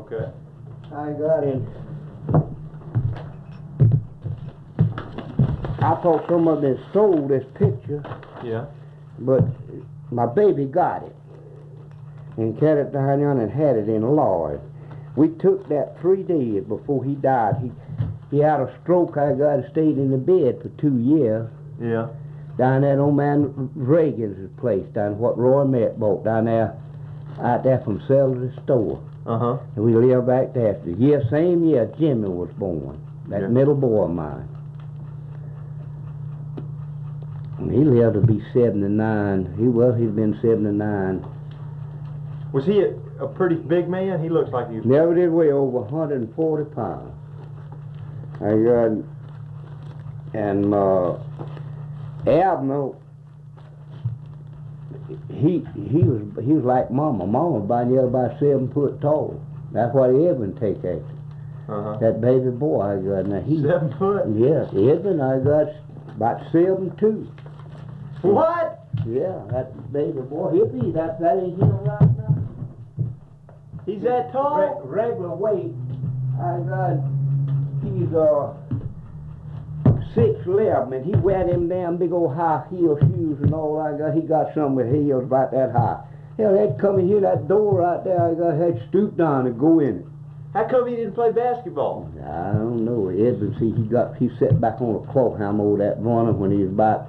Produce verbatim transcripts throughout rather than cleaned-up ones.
Okay. I got in. I thought someone had stole this picture. Yeah. But my baby got it and carried it down there and had it in Lloyd. We took that three days before he died. He he had a stroke. I got stayed in the bed for two years. Yeah. Down there at old man Reagan's place, down what Roy Met bought, down there, out there from Seller's store. Uh-huh. And we lived back there. The year, same year Jimmy was born, that Yeah. middle boy of mine. And he lived to be seventy-nine. He was, he'd been seventy-nine. Was he a, a pretty big man? He looks like he was... Never did weigh over one hundred forty pounds. I got, and uh, Abner, he he was he was like Mama. Mama was about nearly about seven foot tall. That's what Edwin take after. Uh-huh. That baby boy I got. Now he Seven foot? Yeah, Edwin I got about seven two. What? Yeah, that baby boy. He'll be that that ain't him right now. He's that tall? Re regular weight. I got. He's uh six eleven, and he wear them damn big old high heel shoes and all. I got. He got some with heels about that high. Hell, they'd come in here that door right there. I got had to stoop down and go in it. How come he didn't play basketball? I don't know. Edwin, see, he got he sat back on a cloak hammer over that runner when he was about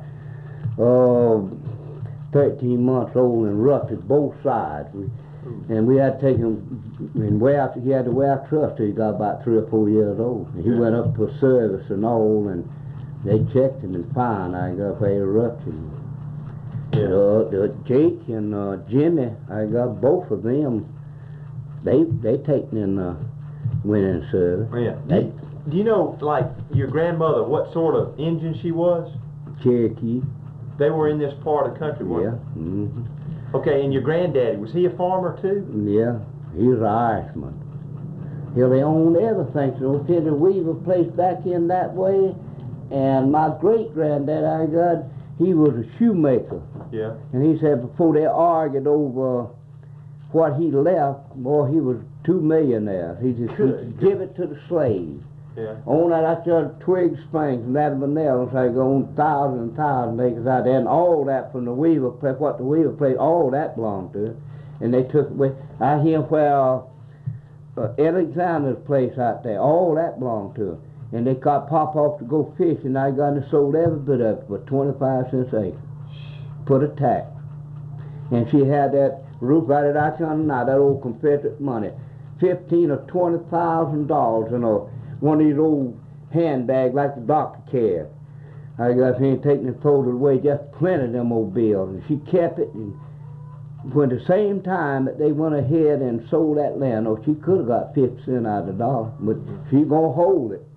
uh thirteen months old and ruptured both sides. We, and we had to take him and wear. He had to wear a truss till he got about three or four years old. And he Yeah. went up for service and all, and they checked him and found I got where he ruptured. Yeah. Uh, the Jake and uh, Jimmy, I got both of them. They they taken in uh, went in service. Yeah. They, Do, do you know, like, your grandmother, what sort of engine she was? Cherokee. They were in this part of the country, Yeah. weren't Mm-hmm. they? Okay, and your granddaddy, was he a farmer too? Yeah. He was an Irishman. Hell, they owned everything. So we did the Weaver place back in that way. And my great granddad, I got, he was a shoemaker. Yeah. And he said before they argued over what he left, boy, he was two millionaires. He just Good. he'd give it to the slaves. Yeah. On that, I saw Twig Springs and that Vanilla, so I go on thousand and thousand acres out there, and all that from the Weaver place, what the Weaver place, all that belonged to it. And they took away. I hear where uh, uh, Alexander's place out there, all that belonged to it. And they got Pop off to go fishing, and I got and sold every bit of it for twenty-five cents an acre. Put a tax. And she had that roof right at out yonder now, that old Confederate money, fifteen or twenty thousand dollars in a one of these old handbags like the doctor carried. I got she ain't taking it folded away, just plenty of them old bills. And she kept it, and when the same time that they went ahead and sold that land, oh, she could have got fifty cents out of the dollar, but she gonna hold it.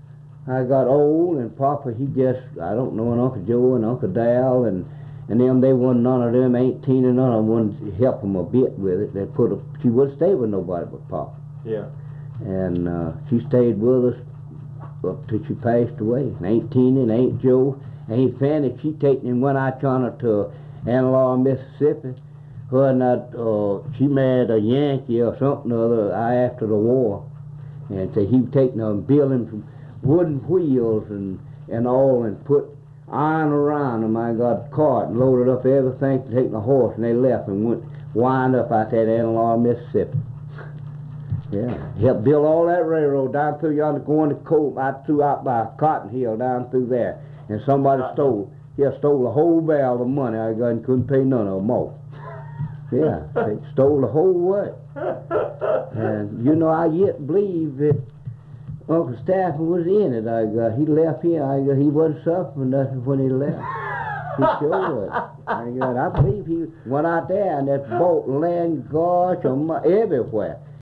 I got old, and Papa, he just, I don't know, and Uncle Joe and Uncle Dal, and and them, they wasn't none of them, eighteen, and none of them wouldn't help them a bit with it. They put a, she wouldn't stay with nobody but Papa. Yeah. And uh, she stayed with us up till she passed away. And Aunt Tina and Aunt Joe, Aunt Fanny, she taken and went out yonder to Antelope, Mississippi. Her and that, uh, she married a Yankee or something or other after the war. And so he was taking them, building some wooden wheels and, and all, and put iron around them. I got a cart and loaded up everything to take the horse, and they left and went wind up out there at Antelope, Mississippi. Yeah, helped build all that railroad down through yonder, going to coal out through out by Cotton Hill down through there, and somebody stole, yeah, stole the whole barrel of money I got and couldn't pay none of them off. Yeah, they stole the whole way. And you know, I yet believe that Uncle Stafford was in it. I got, he left here. I got, he wasn't suffering nothing when he left. He sure was. I got, I believe he went out there and that bought land, gosh, everywhere.